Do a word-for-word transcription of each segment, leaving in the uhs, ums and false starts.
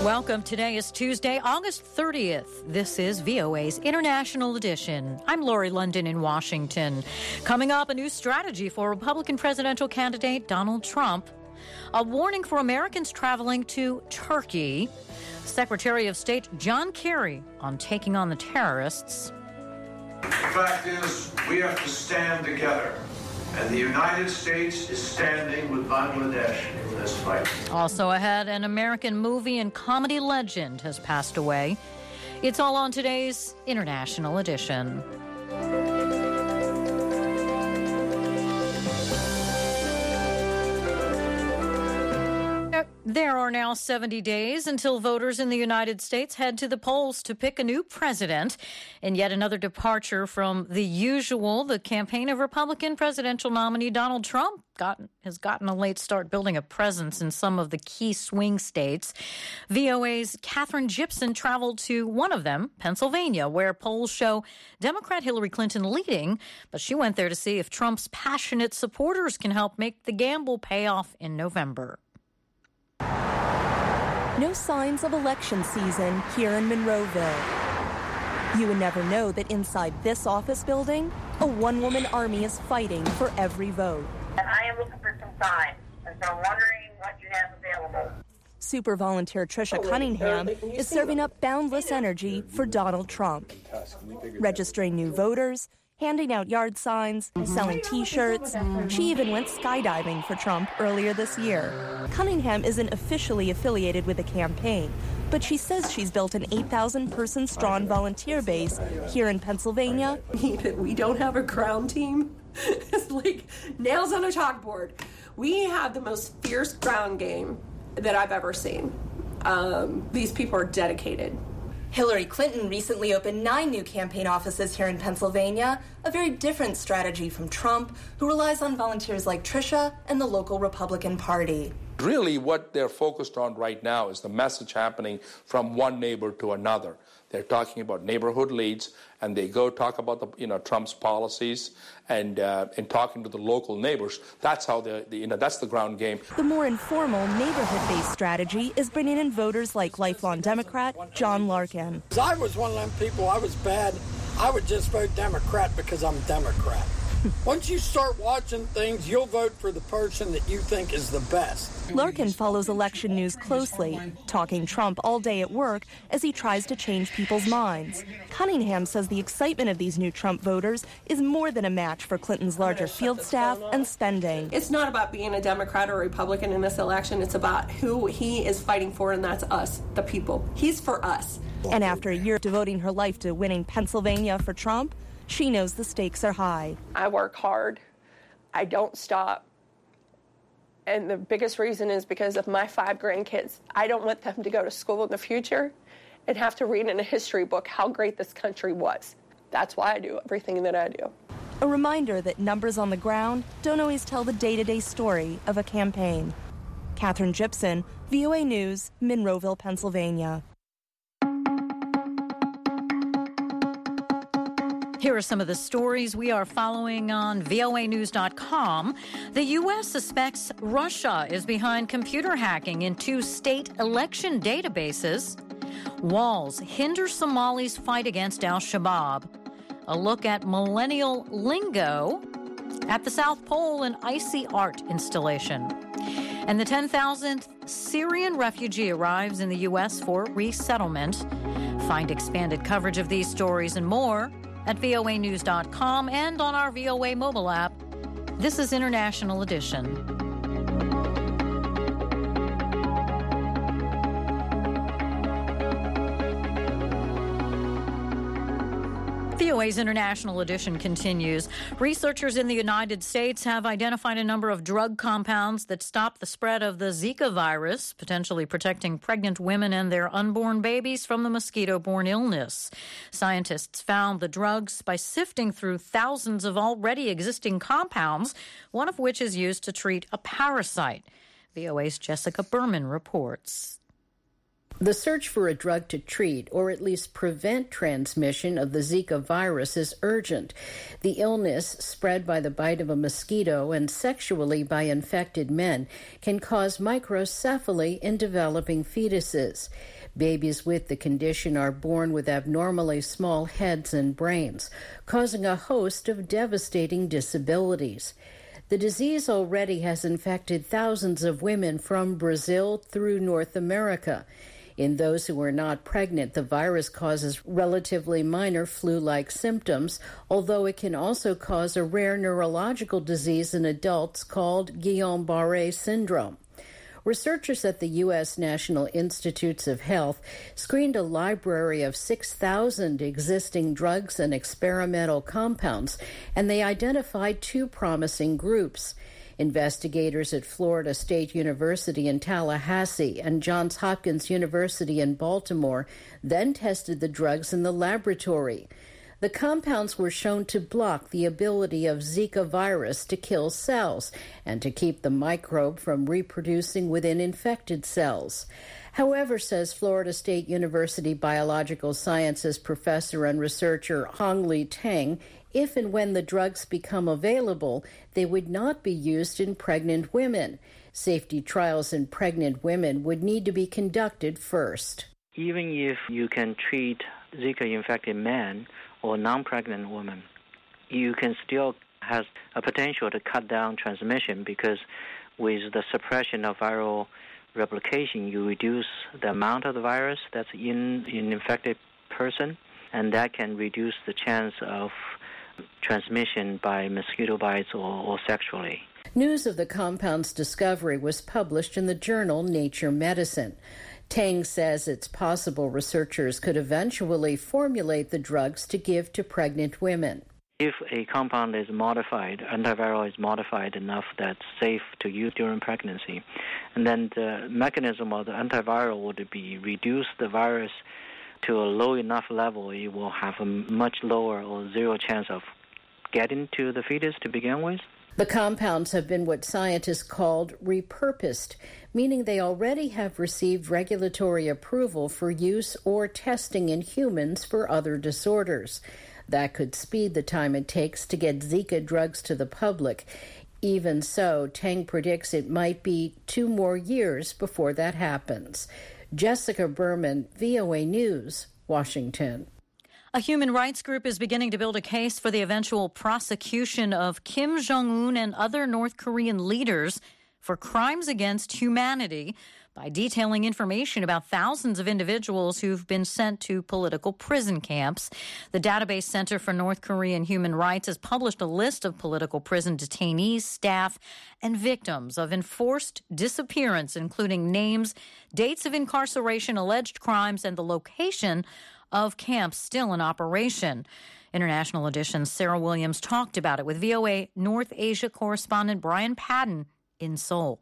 Welcome. Today is Tuesday, August thirtieth. This is V O A's International Edition. I'm Lori London in Washington. Coming up, a new strategy for Republican presidential candidate Donald Trump. A warning for Americans traveling to Turkey. Secretary of State John Kerry on taking on the terrorists. The fact is, we have to stand together. And the United States is standing with Bangladesh in this fight. Also ahead, an American movie and comedy legend has passed away. It's all on today's International Edition. There are now seventy days until voters in the United States head to the polls to pick a new president. And yet another departure from the usual. The campaign of Republican presidential nominee Donald Trump got, has gotten a late start building a presence in some of the key swing states. V O A's Katherine Gypson traveled to one of them, Pennsylvania, where polls show Democrat Hillary Clinton leading. But she went there to see if Trump's passionate supporters can help make the gamble pay off in November. No signs of election season here in Monroeville. You would never know that inside this office building, a one-woman army is fighting for every vote. And I am looking for some time, and so I'm wondering what you have available. Super volunteer Tricia Cunningham is serving up boundless energy for Donald Trump, registering new voters, handing out yard signs, selling T-shirts. She even went skydiving for Trump earlier this year. Cunningham isn't officially affiliated with the campaign, but she says she's built an eight thousand person strong volunteer base here in Pennsylvania. We don't have a ground team. It's like nails on a chalkboard. We have the most fierce ground game that I've ever seen. Um, these people are dedicated. Hillary Clinton recently opened nine new campaign offices here in Pennsylvania, a very different strategy from Trump, who relies on volunteers like Tricia and the local Republican Party. Really, what they're focused on right now is the message happening from one neighbor to another. They're talking about neighborhood leads, and they go talk about the, you know, Trump's policies and uh, and talking to the local neighbors. That's how the, the you know that's the ground game. The more informal neighborhood-based strategy is bringing in voters like lifelong Democrat John Larkin. I was one of them people. I was bad. I would just vote Democrat because I'm a Democrat. Once you start watching things, you'll vote for the person that you think is the best. Larkin follows election news closely, talking Trump all day at work as he tries to change people's minds. Cunningham says the excitement of these new Trump voters is more than a match for Clinton's larger field staff and spending. It's not about being a Democrat or Republican in this election. It's about who he is fighting for, and that's us, the people. He's for us. And after a year devoting her life to winning Pennsylvania for Trump, she knows the stakes are high. I work hard. I don't stop. And the biggest reason is because of my five grandkids. I don't want them to go to school in the future and have to read in a history book how great this country was. That's why I do everything that I do. A reminder that numbers on the ground don't always tell the day-to-day story of a campaign. Katherine Gypson, V O A News, Monroeville, Pennsylvania. Here are some of the stories we are following on V O A news dot com. The U S suspects Russia is behind computer hacking in two state election databases. Walls hinder Somalis' fight against al-Shabaab. A look at millennial lingo. At the South Pole, an icy art installation. And the ten thousandth Syrian refugee arrives in the U S for resettlement. Find expanded coverage of these stories and more at V O A news dot com and on our V O A mobile app. This is International Edition. V O A's International Edition continues. Researchers in the United States have identified a number of drug compounds that stop the spread of the Zika virus, potentially protecting pregnant women and their unborn babies from the mosquito-borne illness. Scientists found the drugs by sifting through thousands of already existing compounds, one of which is used to treat a parasite. V O A's Jessica Berman reports. The search for a drug to treat or at least prevent transmission of the Zika virus is urgent. The illness, spread by the bite of a mosquito and sexually by infected men, can cause microcephaly in developing fetuses. Babies with the condition are born with abnormally small heads and brains, causing a host of devastating disabilities. The disease already has infected thousands of women from Brazil through North America. In those who are not pregnant, the virus causes relatively minor flu-like symptoms, although it can also cause a rare neurological disease in adults called Guillain-Barré syndrome. Researchers at the U S National Institutes of Health screened a library of six thousand existing drugs and experimental compounds, and they identified two promising groups. Investigators at Florida State University in Tallahassee and Johns Hopkins University in Baltimore then tested the drugs in the laboratory. The compounds were shown to block the ability of Zika virus to kill cells and to keep the microbe from reproducing within infected cells. However, says Florida State University biological sciences professor and researcher Hongli Tang, if and when the drugs become available, they would not be used in pregnant women. Safety trials in pregnant women would need to be conducted first. Even if you can treat Zika-infected men or non-pregnant women, you can still have a potential to cut down transmission because with the suppression of viral replication, you reduce the amount of the virus that's in an infected person, and that can reduce the chance of transmission by mosquito bites or, or sexually. News of the compound's discovery was published in the journal Nature Medicine. Tang says it's possible researchers could eventually formulate the drugs to give to pregnant women. If a compound is modified, antiviral is modified enough that's safe to use during pregnancy, and then the mechanism of the antiviral would be reduce the virus to a low enough level, it will have a much lower or zero chance of getting to the fetus to begin with. The compounds have been what scientists called repurposed, meaning they already have received regulatory approval for use or testing in humans for other disorders. That could speed the time it takes to get Zika drugs to the public. Even so, Tang predicts it might be two more years before that happens. Jessica Berman, V O A News, Washington. A human rights group is beginning to build a case for the eventual prosecution of Kim Jong-un and other North Korean leaders for crimes against humanity by detailing information about thousands of individuals who've been sent to political prison camps. The Database Center for North Korean Human Rights has published a list of political prison detainees, staff, and victims of enforced disappearance, including names, dates of incarceration, alleged crimes, and the location of camps still in operation. International Edition's Sarah Williams talked about it with V O A North Asia correspondent Brian Padden in Seoul.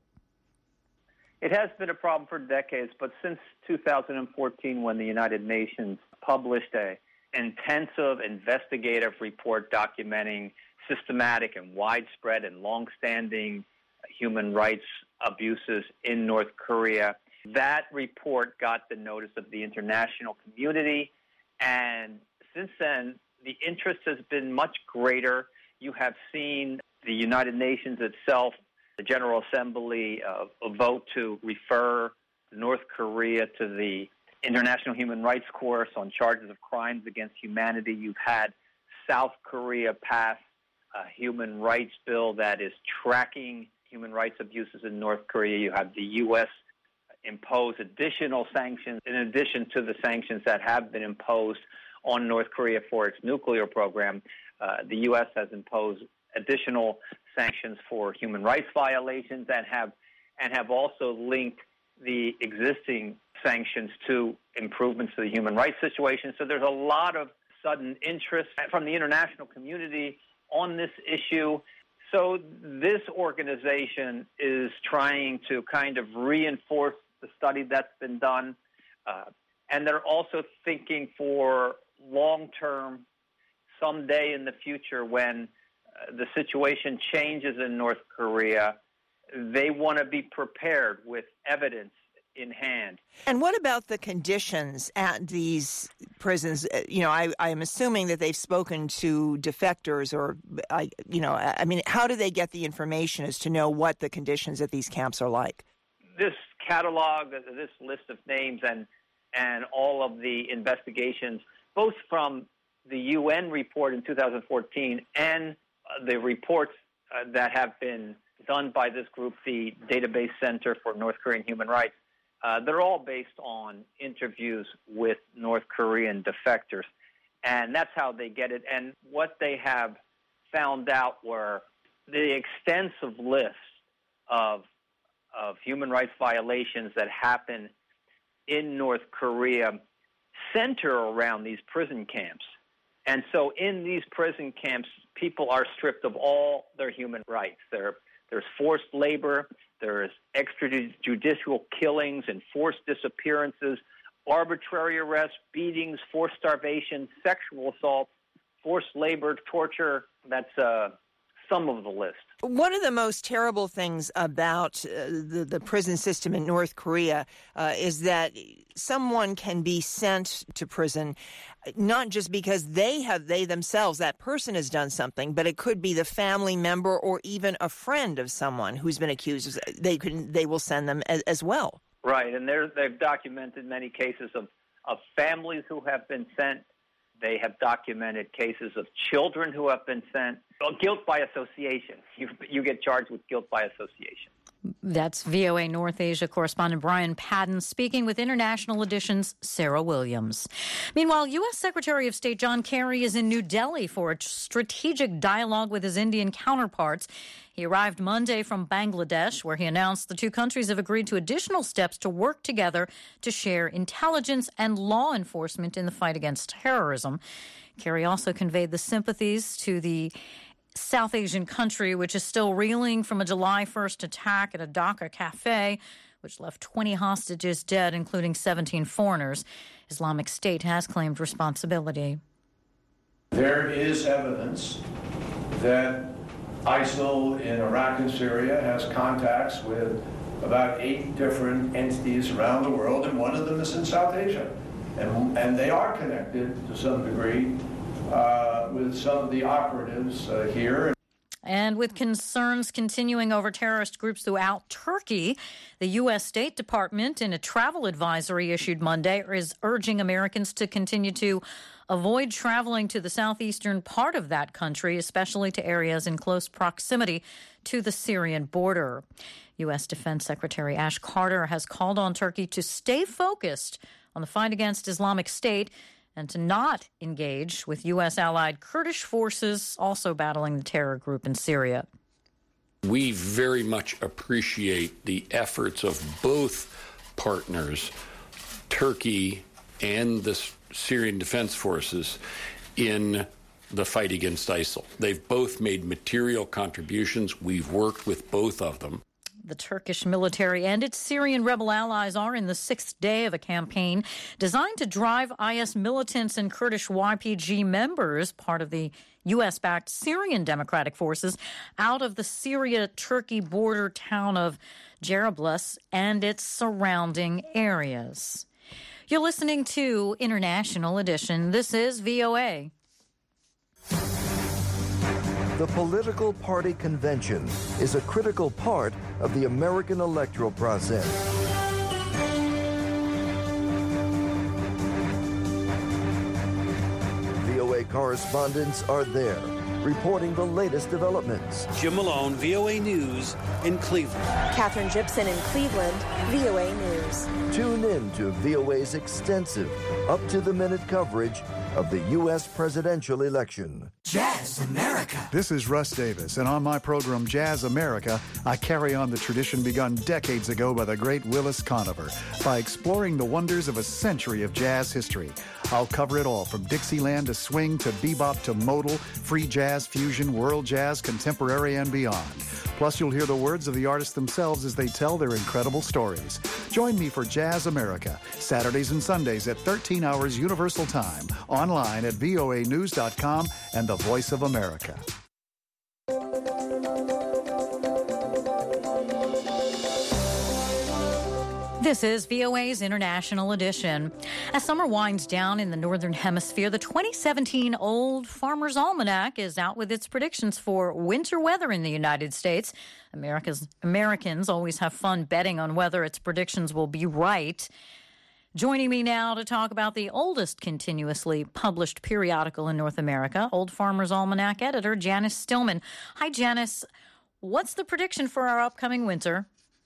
It has been a problem for decades, but since two thousand fourteen, when the United Nations published an intensive investigative report documenting systematic and widespread and longstanding human rights abuses in North Korea, that report got the notice of the international community, and since then, the interest has been much greater. You have seen the United Nations itself, the General Assembly, uh, vote to refer North Korea to the International Human Rights Court on charges of crimes against humanity. You've had South Korea pass a human rights bill that is tracking human rights abuses in North Korea. You have the U S impose additional sanctions in addition to the sanctions that have been imposed on North Korea for its nuclear program. Uh, the U S has imposed additional sanctions for human rights violations and have and have also linked the existing sanctions to improvements to the human rights situation. So there's a lot of sudden interest from the international community on this issue. So this organization is trying to kind of reinforce the study that's been done, uh, and they're also thinking for long-term, someday in the future when uh, the situation changes in North Korea, they want to be prepared with evidence in hand. And what about the conditions at these prisons? You know, I, I'm assuming that they've spoken to defectors or, I, you know, I mean, how do they get the information as to know what the conditions at these camps are like? This catalog, this list of names and and all of the investigations, both from the U N report in two thousand fourteen and uh, the reports uh, that have been done by this group, the Database Center for North Korean Human Rights, uh, they're all based on interviews with North Korean defectors. And that's how they get it. And what they have found out were the extensive list of of human rights violations that happen in North Korea center around these prison camps. And so in these prison camps, people are stripped of all their human rights. There, there's forced labor, there's extrajudicial killings and forced disappearances, arbitrary arrests, beatings, forced starvation, sexual assault, forced labor, torture. That's uh, some of the list. One of the most terrible things about uh, the, the prison system in North Korea uh, is that someone can be sent to prison not just because they have, they themselves, that person has done something, but it could be the family member or even a friend of someone who's been accused. They could, they will send them as, as well. Right, and they've documented many cases of, of families who have been sent. They have documented cases of children who have been sent. Well, guilt by association. You, you get charged with guilt by association. That's V O A North Asia correspondent Brian Padden speaking with International Edition's Sarah Williams. Meanwhile, U S. Secretary of State John Kerry is in New Delhi for a strategic dialogue with his Indian counterparts. He arrived Monday from Bangladesh, where he announced the two countries have agreed to additional steps to work together to share intelligence and law enforcement in the fight against terrorism. Kerry also conveyed the sympathies to the South Asian country, which is still reeling from a July first attack at a Dhaka cafe, which left twenty hostages dead, including seventeen foreigners. Islamic State has claimed responsibility. There is evidence that ISIL in Iraq and Syria has contacts with about eight different entities around the world, and one of them is in South Asia. And, and they are connected to some degree uh, with some of the operatives uh, here. And with concerns continuing over terrorist groups throughout Turkey, the U S. State Department, in a travel advisory issued Monday, is urging Americans to continue to avoid traveling to the southeastern part of that country, especially to areas in close proximity to the Syrian border. U S. Defense Secretary Ash Carter has called on Turkey to stay focused on the fight against Islamic State and to not engage with U S. allied Kurdish forces also battling the terror group in Syria. We very much appreciate the efforts of both partners, Turkey and the Syrian Defense Forces, in the fight against ISIL. They've both made material contributions. We've worked with both of them. The Turkish military and its Syrian rebel allies are in the sixth day of a campaign designed to drive I S militants and Kurdish Y P G members, part of the U S-backed Syrian Democratic Forces, out of the Syria-Turkey border town of Jarablus and its surrounding areas. You're listening to International Edition. This is V O A. The political party convention is a critical part of the American electoral process. V O A correspondents are there, reporting the latest developments. Jim Malone, V O A News in Cleveland. Katherine Gibson in Cleveland, V O A News. Tune in to V O A's extensive, up-to-the-minute coverage of the U S presidential election. Jazz America. This is Russ Davis, and on my program Jazz America, I carry on the tradition begun decades ago by the great Willis Conover by exploring the wonders of a century of jazz history. I'll cover it all, from Dixieland to swing to bebop to modal, free jazz, fusion, world jazz, contemporary, and beyond. Plus, you'll hear the words of the artists themselves as they tell their incredible stories. Join me for Jazz America, Saturdays and Sundays at thirteen hours Universal Time, online at V O A news dot com and the Voice of America. This is V O A's International Edition. As summer winds down in the Northern Hemisphere, the twenty seventeen Old Farmer's Almanac is out with its predictions for winter weather in the United States. America's, Americans always have fun betting on whether its predictions will be right. Joining me now to talk about the oldest continuously published periodical in North America, Old Farmer's Almanac editor Janice Stillman. Hi, Janice. What's the prediction for our upcoming winter?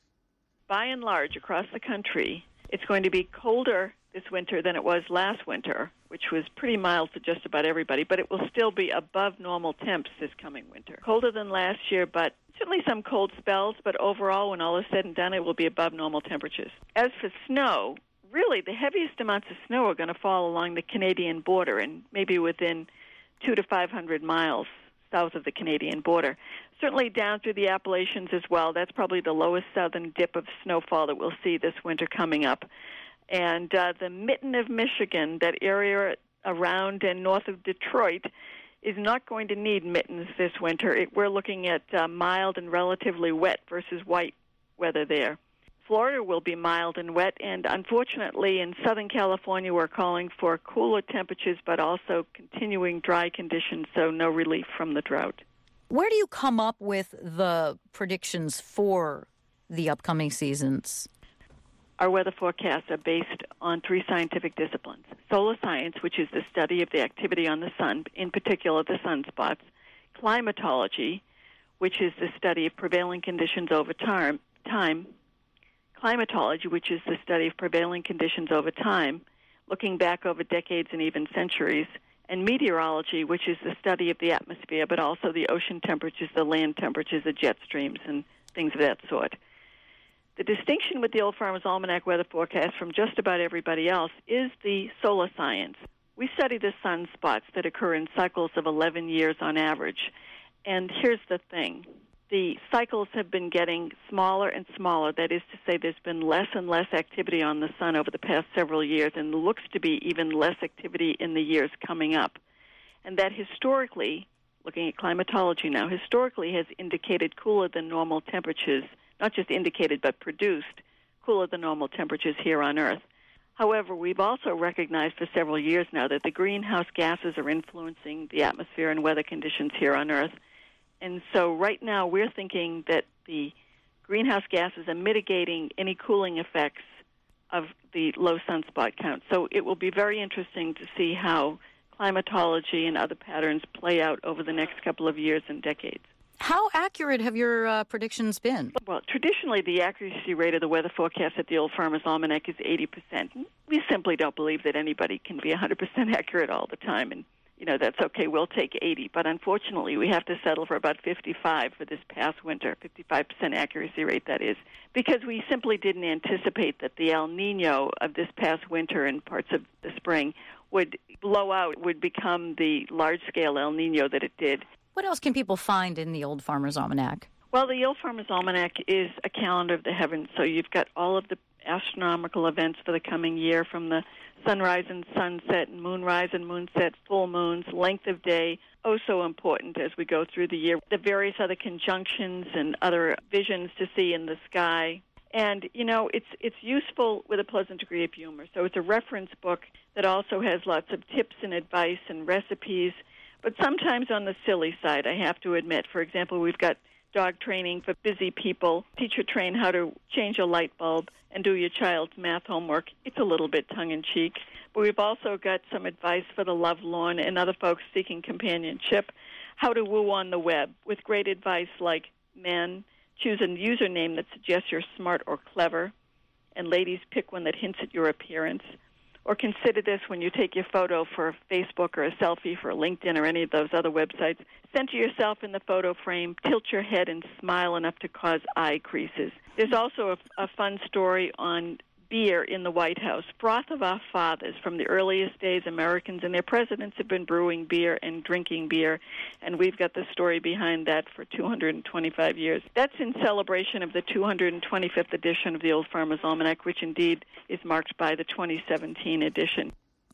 By and large, across the country, it's going to be colder this winter than it was last winter, which was pretty mild for just about everybody, but it will still be above normal temps this coming winter. Colder than last year, but certainly some cold spells, but overall, when all is said and done, it will be above normal temperatures. As for snow, really the heaviest amounts of snow are going to fall along the Canadian border and maybe within two to five hundred miles south of the Canadian border. Certainly down through the Appalachians as well. That's probably the lowest southern dip of snowfall that we'll see this winter coming up. And uh, the mitten of Michigan, that area around and north of Detroit, is not going to need mittens this winter. It, we're looking at uh, mild and relatively wet versus white weather there. Florida will be mild and wet, and unfortunately in Southern California we're calling for cooler temperatures but also continuing dry conditions, so no relief from the drought. Where do you come up with the predictions for the upcoming seasons? Our weather forecasts are based on three scientific disciplines. Solar science, which is the study of the activity on the sun, in particular the sunspots. Climatology, which is the study of prevailing conditions over time. time. Climatology, which is the study of prevailing conditions over time, looking back over decades and even centuries. And meteorology, which is the study of the atmosphere, but also the ocean temperatures, the land temperatures, the jet streams, and things of that sort. The distinction with the Old Farmer's Almanac weather forecast from just about everybody else is the solar science. We study the sunspots that occur in cycles of eleven years on average. And here's the thing. The cycles have been getting smaller and smaller. That is to say, there's been less and less activity on the sun over the past several years, and looks to be even less activity in the years coming up. And that historically, looking at climatology now, historically has indicated cooler than normal temperatures, not just indicated but produced cooler than normal temperatures here on Earth. However, we've also recognized for several years now that the greenhouse gases are influencing the atmosphere and weather conditions here on Earth. And so right now we're thinking that the greenhouse gases are mitigating any cooling effects of the low sunspot count. So it will be very interesting to see how climatology and other patterns play out over the next couple of years and decades. How accurate have your uh, predictions been? Well, traditionally the accuracy rate of the weather forecast at the Old Farmer's Almanac is eighty percent. We simply don't believe that anybody can be one hundred percent accurate all the time, and you know, that's okay, we'll take eighty. But unfortunately, we have to settle for about fifty-five for this past winter, fifty-five percent accuracy rate, that is, because we simply didn't anticipate that the El Nino of this past winter and parts of the spring would blow out, would become the large-scale El Nino that it did. What else can people find in the Old Farmer's Almanac? Well, the Old Farmer's Almanac is a calendar of the heavens, so you've got all of the astronomical events for the coming year, from the sunrise and sunset, and moonrise and moonset, full moons, length of day, oh so important as we go through the year. The various other conjunctions and other visions to see in the sky. And, you know, it's it's useful with a pleasant degree of humor. So it's a reference book that also has lots of tips and advice and recipes, but sometimes on the silly side, I have to admit. For example, we've got dog training for busy people, teach or train how to change a light bulb, and do your child's math homework. It's a little bit tongue-in-cheek. But we've also got some advice for the lovelorn and other folks seeking companionship, how to woo on the web, with great advice like, men, choose a username that suggests you're smart or clever, and ladies, pick one that hints at your appearance. Or consider this when you take your photo for Facebook or a selfie for LinkedIn or any of those other websites. Center yourself in the photo frame, tilt your head, and smile enough to cause eye creases. There's also a, a fun story on beer in the White House. Froth of our fathers. From the earliest days, Americans and their presidents have been brewing beer and drinking beer, and we've got the story behind that for two hundred twenty-five years. That's in celebration of the two hundred twenty-fifth edition of the Old Farmer's Almanac, which indeed is marked by the twenty seventeen edition.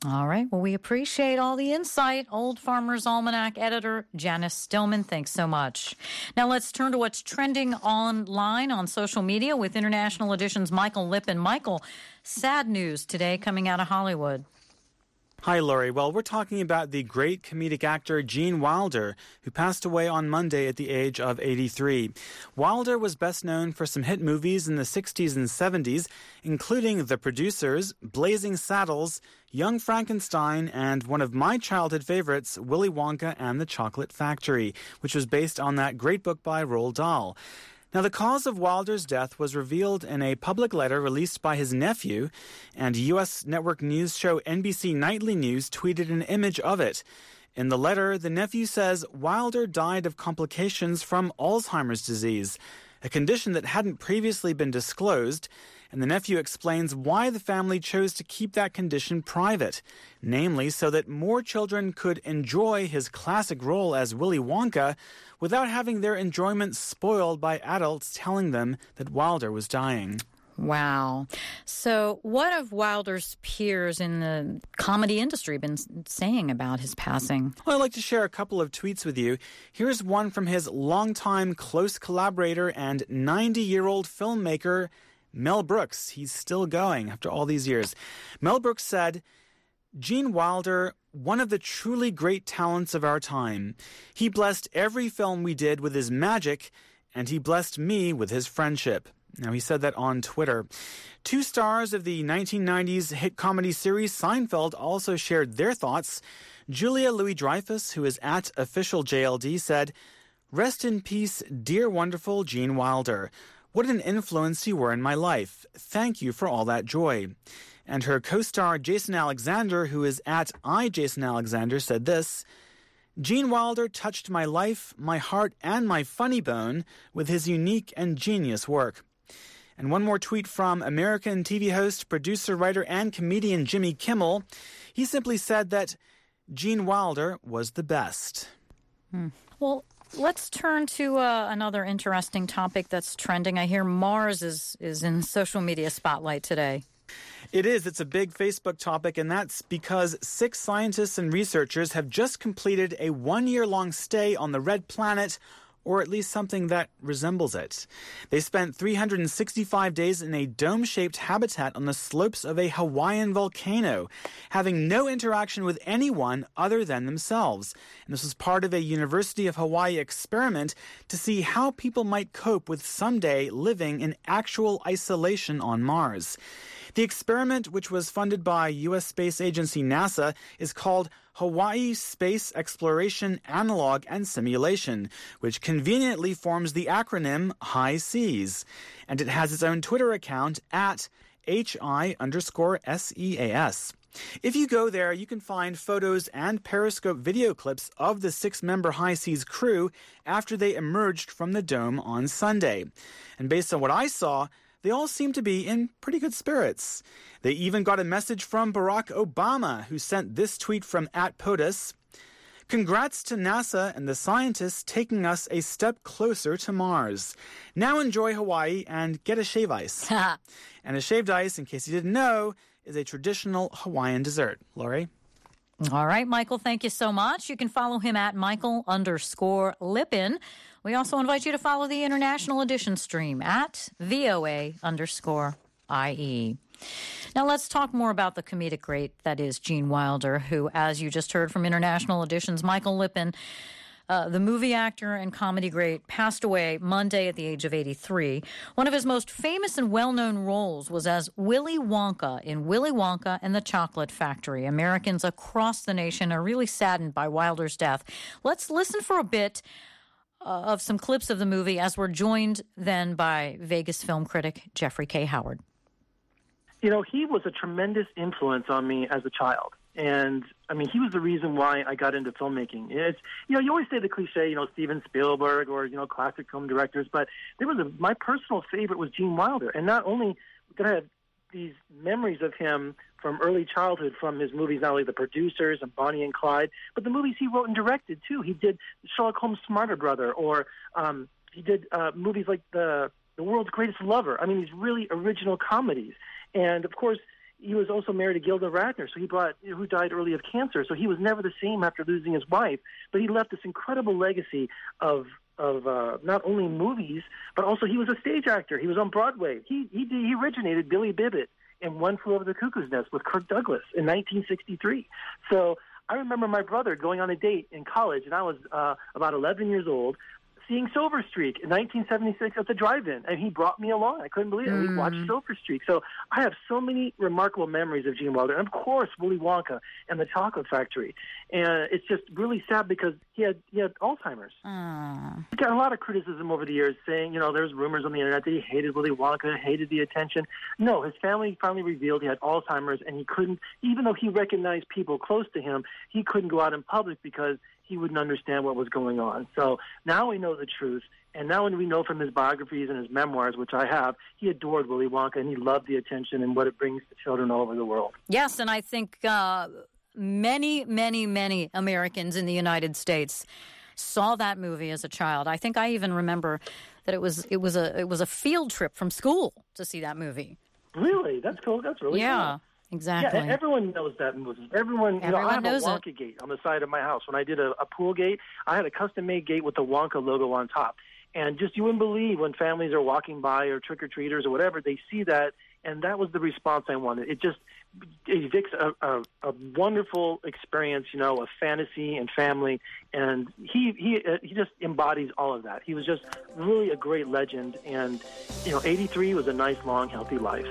All right. Well, we appreciate all the insight. Old Farmer's Almanac editor Janice Stillman, thanks so much. Now let's turn to what's trending online on social media with International Edition's Michael Lippin. Michael, sad news today coming out of Hollywood. Hi, Lori. Well, we're talking about the great comedic actor Gene Wilder, who passed away on Monday at the age of eighty-three. Wilder was best known for some hit movies in the sixties and seventies, including The Producers, Blazing Saddles, Young Frankenstein, and one of my childhood favorites, Willy Wonka and the Chocolate Factory, which was based on that great book by Roald Dahl. Now, the cause of Wilder's death was revealed in a public letter released by his nephew, and U S network news show N B C Nightly News tweeted an image of it. In the letter, the nephew says Wilder died of complications from Alzheimer's disease, a condition that hadn't previously been disclosed, and the nephew explains why the family chose to keep that condition private, namely so that more children could enjoy his classic role as Willy Wonka without having their enjoyment spoiled by adults telling them that Wilder was dying. Wow. So what have Wilder's peers in the comedy industry been saying about his passing? Well, I'd like to share a couple of tweets with you. Here's one from his longtime close collaborator and ninety-year-old filmmaker, Mel Brooks. He's still going after all these years. Mel Brooks said, Gene Wilder, one of the truly great talents of our time. He blessed every film we did with his magic, and he blessed me with his friendship. Now, he said that on Twitter. Two stars of the nineteen nineties hit comedy series Seinfeld also shared their thoughts. Julia Louis-Dreyfus, who is at official J L D, said, "Rest in peace, dear wonderful Gene Wilder. What an influence you were in my life. Thank you for all that joy." And her co-star Jason Alexander, who is at I Jason Alexander, said this, "Gene Wilder touched my life, my heart, and my funny bone with his unique and genius work." And one more tweet from American T V host, producer, writer, and comedian Jimmy Kimmel. He simply said that Gene Wilder was the best. Hmm. Well, let's turn to uh, another interesting topic that's trending. I hear Mars is, is in social media spotlight today. It is. It's a big Facebook topic, and that's because six scientists and researchers have just completed a one-year-long stay on the red planet, or at least something that resembles it. They spent three hundred sixty-five days in a dome-shaped habitat on the slopes of a Hawaiian volcano, having no interaction with anyone other than themselves. And this was part of a University of Hawaii experiment to see how people might cope with someday living in actual isolation on Mars. The experiment, which was funded by U S space agency NASA, is called Hawaii Space Exploration Analog and Simulation, which conveniently forms the acronym HI-SEAS. And it has its own Twitter account at HI underscore SEAS. If you go there, you can find photos and Periscope video clips of the six-member HI-SEAS crew after they emerged from the dome on Sunday. And based on what I saw, they all seem to be in pretty good spirits. They even got a message from Barack Obama, who sent this tweet from at POTUS. "Congrats to NASA and the scientists taking us a step closer to Mars. Now enjoy Hawaii and get a shave ice." And a shaved ice, in case you didn't know, is a traditional Hawaiian dessert. Lori? All right, Michael, thank you so much. You can follow him at Michael underscore Lippin. We also invite you to follow the International Edition stream at VOA underscore IE. Now let's talk more about the comedic great that is Gene Wilder, who, as you just heard from International Edition's Michael Lippin, uh, the movie actor and comedy great, passed away Monday at the age of eighty-three. One of his most famous and well-known roles was as Willy Wonka in Willy Wonka and the Chocolate Factory. Americans across the nation are really saddened by Wilder's death. Let's listen for a bit Uh, of some clips of the movie as we're joined then by Vegas film critic Jeffrey K. Howard. You know, he was a tremendous influence on me as a child. And, I mean, he was the reason why I got into filmmaking. It's, you know, you always say the cliche, you know, Steven Spielberg or, you know, classic film directors, but there was a, my personal favorite was Gene Wilder. And not only did I have these memories of him from early childhood, from his movies, not only The Producers and Bonnie and Clyde, but the movies he wrote and directed, too. He did Sherlock Holmes' Smarter Brother, or um, he did uh, movies like the, the World's Greatest Lover. I mean, these really original comedies. And, of course, he was also married to Gilda Radner, so he brought, who died early of cancer. So he was never the same after losing his wife. But he left this incredible legacy of of uh, not only movies, but also he was a stage actor. He was on Broadway. He he, he originated Billy Bibbit in One Flew Over the Cuckoo's Nest with Kirk Douglas in nineteen sixty-three. So I remember my brother going on a date in college, and I was uh, about eleven years old, seeing Silver Streak in nineteen seventy-six at the drive-in, and he brought me along. I couldn't believe it. Mm. We watched Silver Streak. So I have so many remarkable memories of Gene Wilder, and of course Willy Wonka and the Chocolate Factory. And it's just really sad because he had he had Alzheimer's. Mm. He got a lot of criticism over the years, saying, you know, there's rumors on the internet that he hated Willy Wonka, hated the attention. No, his family finally revealed he had Alzheimer's, and he couldn't, even though he recognized people close to him, he couldn't go out in public because he wouldn't understand what was going on. So now we know the truth, and now we know from his biographies and his memoirs, which I have, he adored Willy Wonka, and he loved the attention and what it brings to children all over the world. Yes, and I think uh, many, many, many Americans in the United States saw that movie as a child. I think I even remember that it was it was a it was a field trip from school to see that movie. Really? That's cool. That's really yeah. cool. Exactly. Yeah, everyone knows that movie. Everyone, Everyone you know, I have knows a Wonka it. gate on the side of my house. When I did a, a pool gate, I had a custom-made gate with the Wonka logo on top. And just you wouldn't believe when families are walking by or trick-or-treaters or whatever, they see that, and that was the response I wanted. It just evicts a, a, a wonderful experience, you know, of fantasy and family, and he he uh, he just embodies all of that. He was just really a great legend, and, you know, eighty-three was a nice, long, healthy life.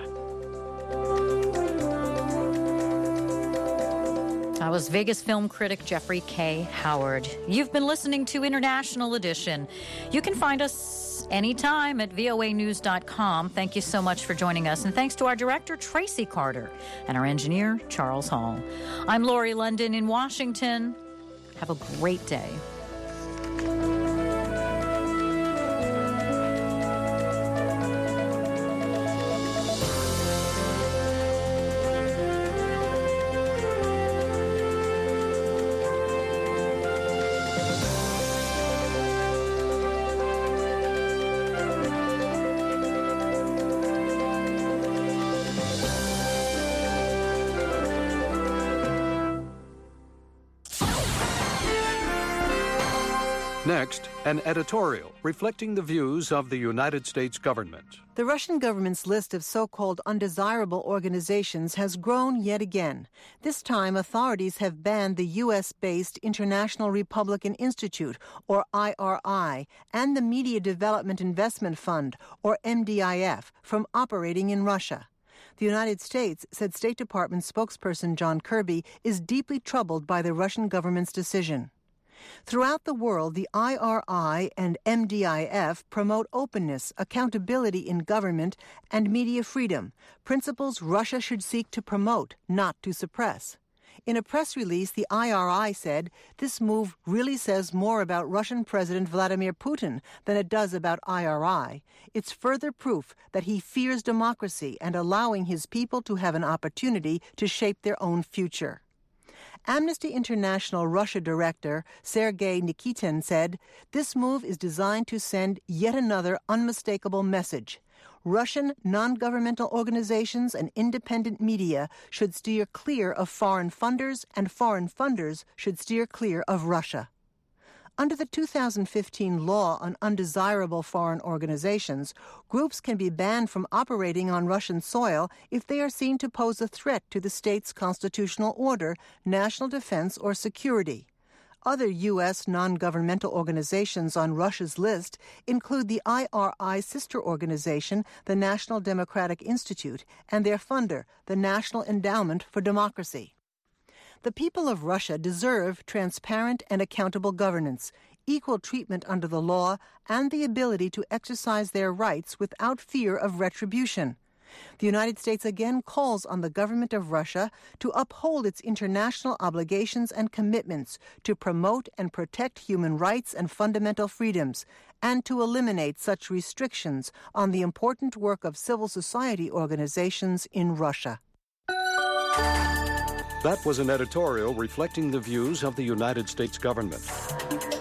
That was Vegas film critic Jeffrey K. Howard. You've been listening to International Edition. You can find us anytime at V O A news dot com. Thank you so much for joining us. And thanks to our director, Tracy Carter, and our engineer, Charles Hall. I'm Lori London in Washington. Have a great day. Next, an editorial reflecting the views of the United States government. The Russian government's list of so-called undesirable organizations has grown yet again. This time, authorities have banned the U S-based International Republican Institute, or I R I, and the Media Development Investment Fund, or M D I F, from operating in Russia. The United States, said State Department spokesperson John Kirby, is deeply troubled by the Russian government's decision. Throughout the world, the I R I and M D I F promote openness, accountability in government, and media freedom, principles Russia should seek to promote, not to suppress. In a press release, the I R I said, this move really says more about Russian President Vladimir Putin than it does about I R I. It's further proof that he fears democracy and allowing his people to have an opportunity to shape their own future. Amnesty International Russia Director Sergei Nikitin said, this move is designed to send yet another unmistakable message. Russian non-governmental organizations and independent media should steer clear of foreign funders, and foreign funders should steer clear of Russia. Under the two thousand fifteen law on undesirable foreign organizations, groups can be banned from operating on Russian soil if they are seen to pose a threat to the state's constitutional order, national defense, or security. Other U S non-governmental organizations on Russia's list include the I R I sister organization, the National Democratic Institute, and their funder, the National Endowment for Democracy. The people of Russia deserve transparent and accountable governance, equal treatment under the law, and the ability to exercise their rights without fear of retribution. The United States again calls on the government of Russia to uphold its international obligations and commitments to promote and protect human rights and fundamental freedoms, and to eliminate such restrictions on the important work of civil society organizations in Russia. That was an editorial reflecting the views of the United States government.